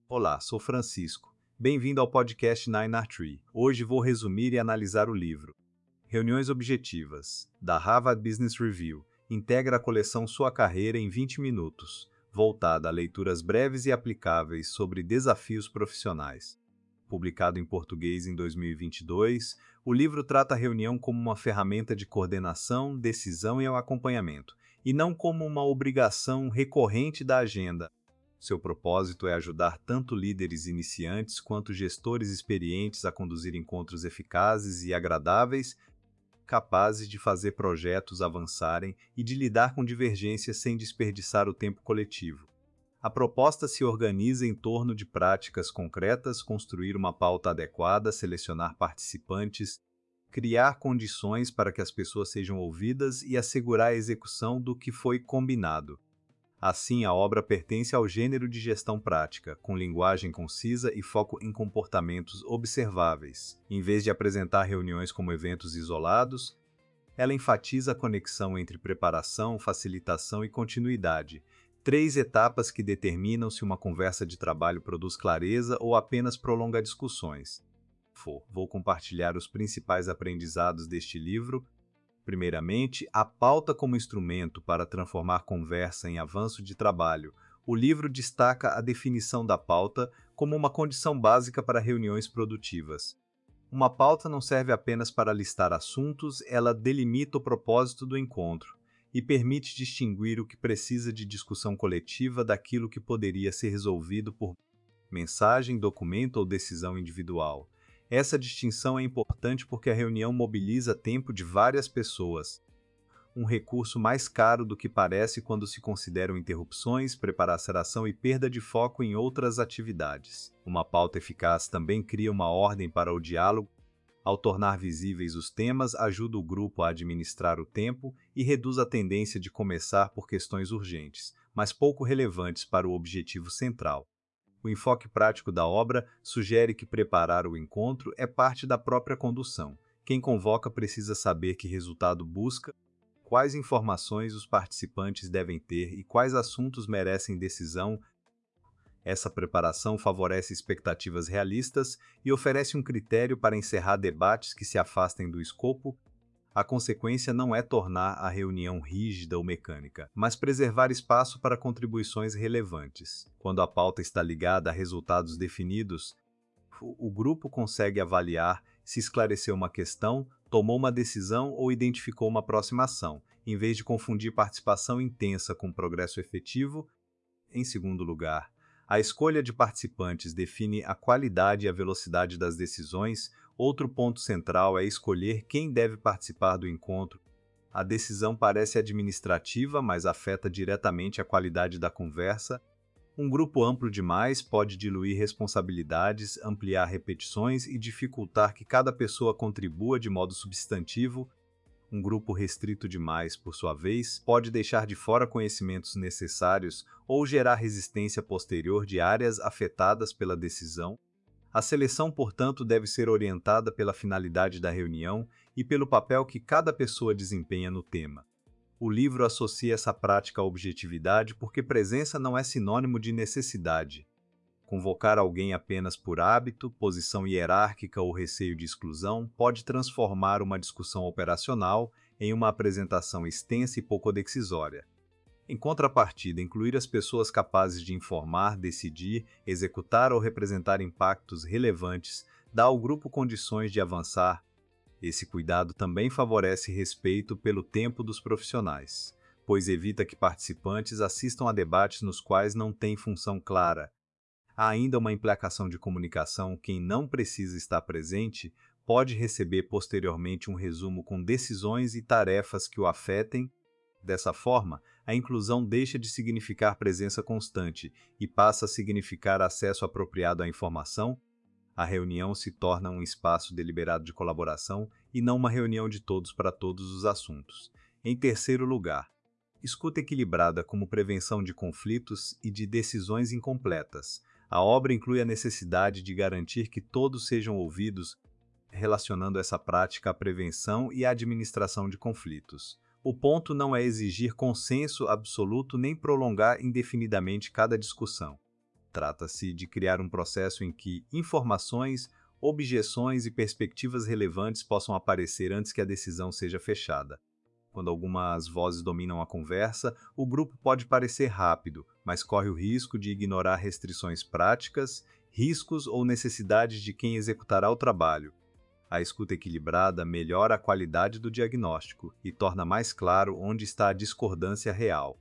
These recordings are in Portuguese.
Olá, sou Francisco. Bem-vindo ao podcast Nine Art Tree. Hoje vou resumir e analisar o livro Reuniões Objetivas, da Harvard Business Review. Integra a coleção Sua Carreira em 20 minutos, voltada a leituras breves e aplicáveis sobre desafios profissionais. Publicado em português em 2022, o livro trata a reunião como uma ferramenta de coordenação, decisão e acompanhamento, e não como uma obrigação recorrente da agenda. Seu propósito é ajudar tanto líderes iniciantes quanto gestores experientes a conduzir encontros eficazes e agradáveis, capazes de fazer projetos avançarem e de lidar com divergências sem desperdiçar o tempo coletivo. A proposta se organiza em torno de práticas concretas, construir uma pauta adequada, selecionar participantes, criar condições para que as pessoas sejam ouvidas e assegurar a execução do que foi combinado. Assim, a obra pertence ao gênero de gestão prática, com linguagem concisa e foco em comportamentos observáveis. Em vez de apresentar reuniões como eventos isolados, ela enfatiza a conexão entre preparação, facilitação e continuidade, três etapas que determinam se uma conversa de trabalho produz clareza ou apenas prolonga discussões. Vou compartilhar os principais aprendizados deste livro. Primeiramente, a pauta como instrumento para transformar conversa em avanço de trabalho. O livro destaca a definição da pauta como uma condição básica para reuniões produtivas. Uma pauta não serve apenas para listar assuntos, ela delimita o propósito do encontro e permite distinguir o que precisa de discussão coletiva daquilo que poderia ser resolvido por mensagem, documento ou decisão individual. Essa distinção é importante porque a reunião mobiliza tempo de várias pessoas, um recurso mais caro do que parece quando se consideram interrupções, preparação e perda de foco em outras atividades. Uma pauta eficaz também cria uma ordem para o diálogo. Ao tornar visíveis os temas, ajuda o grupo a administrar o tempo e reduz a tendência de começar por questões urgentes, mas pouco relevantes para o objetivo central. O enfoque prático da obra sugere que preparar o encontro é parte da própria condução. Quem convoca precisa saber que resultado busca, quais informações os participantes devem ter e quais assuntos merecem decisão. Essa preparação favorece expectativas realistas e oferece um critério para encerrar debates que se afastem do escopo. A consequência não é tornar a reunião rígida ou mecânica, mas preservar espaço para contribuições relevantes. Quando a pauta está ligada a resultados definidos, o grupo consegue avaliar se esclareceu uma questão, tomou uma decisão ou identificou uma próxima ação, em vez de confundir participação intensa com progresso efetivo. Em segundo lugar, a escolha de participantes define a qualidade e a velocidade das decisões. Outro ponto central é escolher quem deve participar do encontro. A decisão parece administrativa, mas afeta diretamente a qualidade da conversa. Um grupo amplo demais pode diluir responsabilidades, ampliar repetições e dificultar que cada pessoa contribua de modo substantivo. Um grupo restrito demais, por sua vez, pode deixar de fora conhecimentos necessários ou gerar resistência posterior de áreas afetadas pela decisão. A seleção, portanto, deve ser orientada pela finalidade da reunião e pelo papel que cada pessoa desempenha no tema. O livro associa essa prática à objetividade porque presença não é sinônimo de necessidade. Convocar alguém apenas por hábito, posição hierárquica ou receio de exclusão pode transformar uma discussão operacional em uma apresentação extensa e pouco decisória. Em contrapartida, incluir as pessoas capazes de informar, decidir, executar ou representar impactos relevantes dá ao grupo condições de avançar. Esse cuidado também favorece respeito pelo tempo dos profissionais, pois evita que participantes assistam a debates nos quais não têm função clara. Há ainda uma implicação de comunicação: quem não precisa estar presente pode receber posteriormente um resumo com decisões e tarefas que o afetem. Dessa forma, a inclusão deixa de significar presença constante e passa a significar acesso apropriado à informação. A reunião se torna um espaço deliberado de colaboração e não uma reunião de todos para todos os assuntos. Em terceiro lugar, escuta equilibrada como prevenção de conflitos e de decisões incompletas. A obra inclui a necessidade de garantir que todos sejam ouvidos, relacionando essa prática à prevenção e à administração de conflitos. O ponto não é exigir consenso absoluto nem prolongar indefinidamente cada discussão. Trata-se de criar um processo em que informações, objeções e perspectivas relevantes possam aparecer antes que a decisão seja fechada. Quando algumas vozes dominam a conversa, o grupo pode parecer rápido, mas corre o risco de ignorar restrições práticas, riscos ou necessidades de quem executará o trabalho. A escuta equilibrada melhora a qualidade do diagnóstico e torna mais claro onde está a discordância real.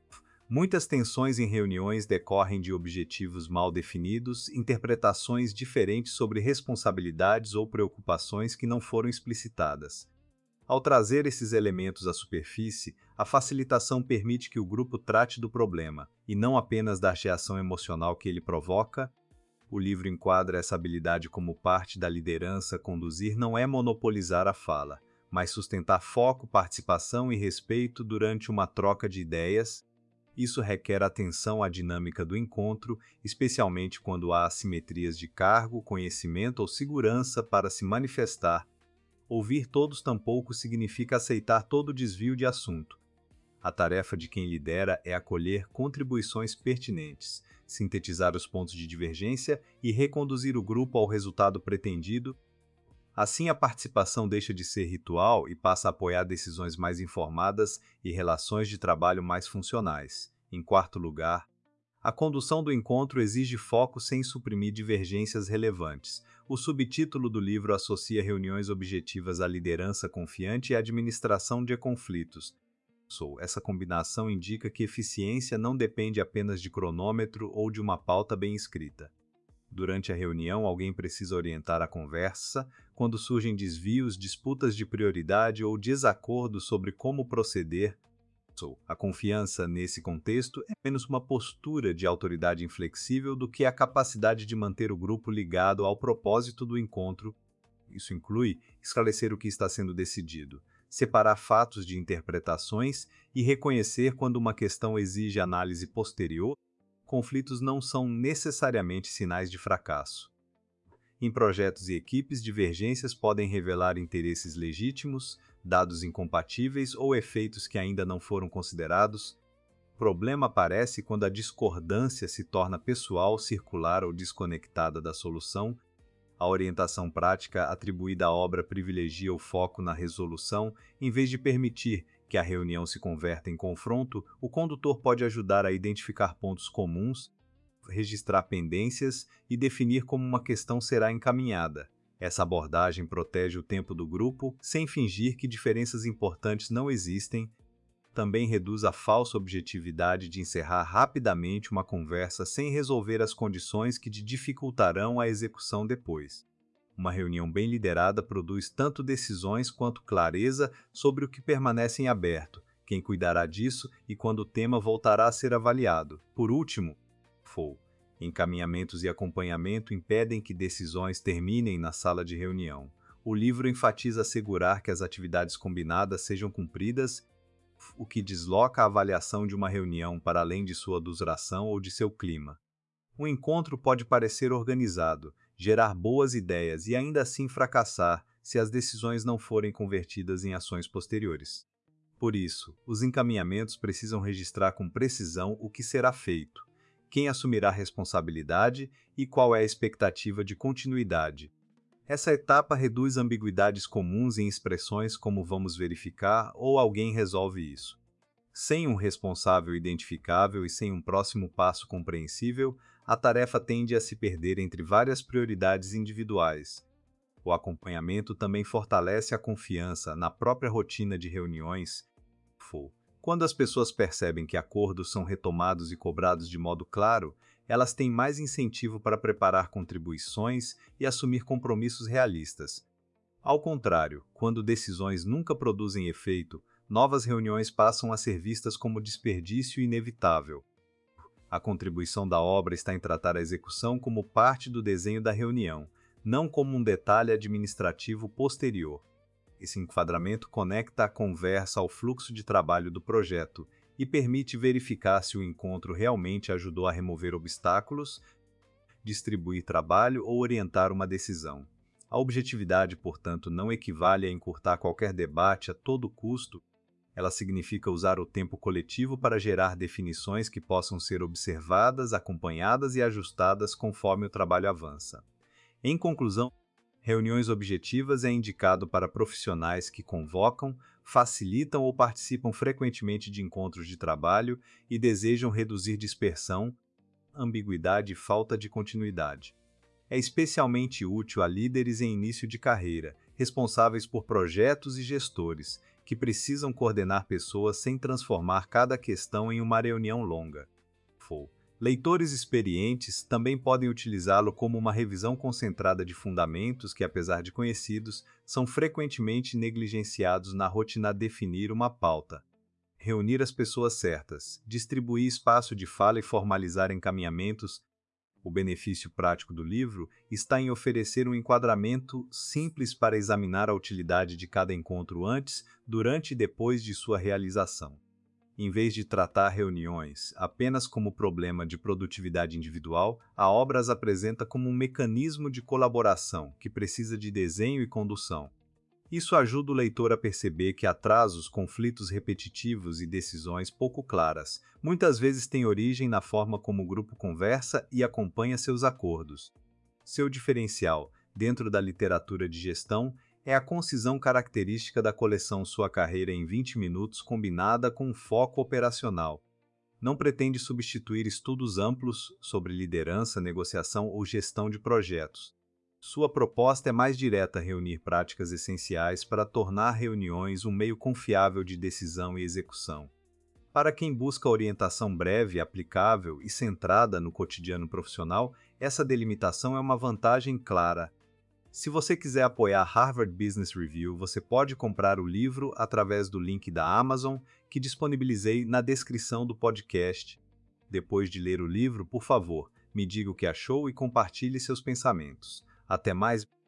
Muitas tensões em reuniões decorrem de objetivos mal definidos, interpretações diferentes sobre responsabilidades ou preocupações que não foram explicitadas. Ao trazer esses elementos à superfície, a facilitação permite que o grupo trate do problema, e não apenas da reação emocional que ele provoca. O livro enquadra essa habilidade como parte da liderança. Conduzir não é monopolizar a fala, mas sustentar foco, participação e respeito durante uma troca de ideias. Isso requer atenção à dinâmica do encontro, especialmente quando há assimetrias de cargo, conhecimento ou segurança para se manifestar. Ouvir todos tampouco significa aceitar todo desvio de assunto. A tarefa de quem lidera é acolher contribuições pertinentes, sintetizar os pontos de divergência e reconduzir o grupo ao resultado pretendido. Assim, a participação deixa de ser ritual e passa a apoiar decisões mais informadas e relações de trabalho mais funcionais. Em quarto lugar, a condução do encontro exige foco sem suprimir divergências relevantes. O subtítulo do livro associa reuniões objetivas à liderança confiante e à administração de conflitos. Essa combinação indica que eficiência não depende apenas de cronômetro ou de uma pauta bem escrita. Durante a reunião, alguém precisa orientar a conversa quando surgem desvios, disputas de prioridade ou desacordos sobre como proceder. A confiança, nesse contexto, é menos uma postura de autoridade inflexível do que a capacidade de manter o grupo ligado ao propósito do encontro. Isso inclui esclarecer o que está sendo decidido, separar fatos de interpretações e reconhecer quando uma questão exige análise posterior. Conflitos não são necessariamente sinais de fracasso. Em projetos e equipes, divergências podem revelar interesses legítimos, dados incompatíveis ou efeitos que ainda não foram considerados. O problema aparece quando a discordância se torna pessoal, circular ou desconectada da solução. A orientação prática atribuída à obra privilegia o foco na resolução, em vez de permitir que a reunião se converta em confronto. O condutor pode ajudar a identificar pontos comuns, registrar pendências e definir como uma questão será encaminhada. Essa abordagem protege o tempo do grupo, sem fingir que diferenças importantes não existem. Também reduz a falsa objetividade de encerrar rapidamente uma conversa sem resolver as condições que dificultarão a execução depois. Uma reunião bem liderada produz tanto decisões quanto clareza sobre o que permanece em aberto, quem cuidará disso e quando o tema voltará a ser avaliado. Por último, encaminhamentos e acompanhamento impedem que decisões terminem na sala de reunião. O livro enfatiza assegurar que as atividades combinadas sejam cumpridas, o que desloca a avaliação de uma reunião para além de sua duração ou de seu clima. Um encontro pode parecer organizado, gerar boas ideias e ainda assim fracassar se as decisões não forem convertidas em ações posteriores. Por isso, os encaminhamentos precisam registrar com precisão o que será feito, quem assumirá a responsabilidade e qual é a expectativa de continuidade. Essa etapa reduz ambiguidades comuns em expressões como "vamos verificar" ou "alguém resolve isso". Sem um responsável identificável e sem um próximo passo compreensível, a tarefa tende a se perder entre várias prioridades individuais. O acompanhamento também fortalece a confiança na própria rotina de reuniões. Quando as pessoas percebem que acordos são retomados e cobrados de modo claro, elas têm mais incentivo para preparar contribuições e assumir compromissos realistas. Ao contrário, quando decisões nunca produzem efeito, novas reuniões passam a ser vistas como desperdício inevitável. A contribuição da obra está em tratar a execução como parte do desenho da reunião, não como um detalhe administrativo posterior. Esse enquadramento conecta a conversa ao fluxo de trabalho do projeto e permite verificar se o encontro realmente ajudou a remover obstáculos, distribuir trabalho ou orientar uma decisão. A objetividade, portanto, não equivale a encurtar qualquer debate a todo custo. Ela significa usar o tempo coletivo para gerar definições que possam ser observadas, acompanhadas e ajustadas conforme o trabalho avança. Em conclusão, reuniões objetivas é indicado para profissionais que convocam, facilitam ou participam frequentemente de encontros de trabalho e desejam reduzir dispersão, ambiguidade e falta de continuidade. É especialmente útil a líderes em início de carreira, responsáveis por projetos e gestores, que precisam coordenar pessoas sem transformar cada questão em uma reunião longa. Leitores experientes também podem utilizá-lo como uma revisão concentrada de fundamentos que, apesar de conhecidos, são frequentemente negligenciados na rotina de definir uma pauta. Reunir as pessoas certas, distribuir espaço de fala e formalizar encaminhamentos. O benefício prático do livro está em oferecer um enquadramento simples para examinar a utilidade de cada encontro antes, durante e depois de sua realização. Em vez de tratar reuniões apenas como problema de produtividade individual, a obra as apresenta como um mecanismo de colaboração que precisa de desenho e condução. Isso ajuda o leitor a perceber que atrasos, conflitos repetitivos e decisões pouco claras muitas vezes têm origem na forma como o grupo conversa e acompanha seus acordos. Seu diferencial, dentro da literatura de gestão, é a concisão característica da coleção Sua Carreira em 20 Minutos combinada com um foco operacional. Não pretende substituir estudos amplos sobre liderança, negociação ou gestão de projetos. Sua proposta é mais direta: reunir práticas essenciais para tornar reuniões um meio confiável de decisão e execução. Para quem busca orientação breve, aplicável e centrada no cotidiano profissional, essa delimitação é uma vantagem clara. Se você quiser apoiar Harvard Business Review, você pode comprar o livro através do link da Amazon, que disponibilizei na descrição do podcast. Depois de ler o livro, por favor, me diga o que achou e compartilhe seus pensamentos. Até mais!